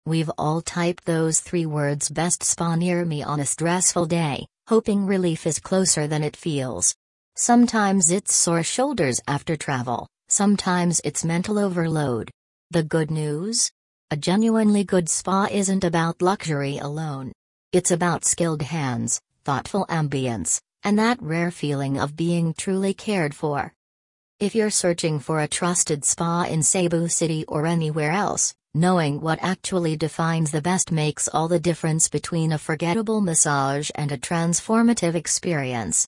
We've all typed those 3 words "best spa near me" on a stressful day, hoping relief is closer than it feels. Sometimes it's sore shoulders after travel, sometimes it's mental overload. The good news? A genuinely good spa isn't about luxury alone. It's about skilled hands, thoughtful ambience, and that rare feeling of being truly cared for. If you're searching for a trusted spa in Cebu City or anywhere else, knowing what actually defines the best makes all the difference between a forgettable massage and a transformative experience.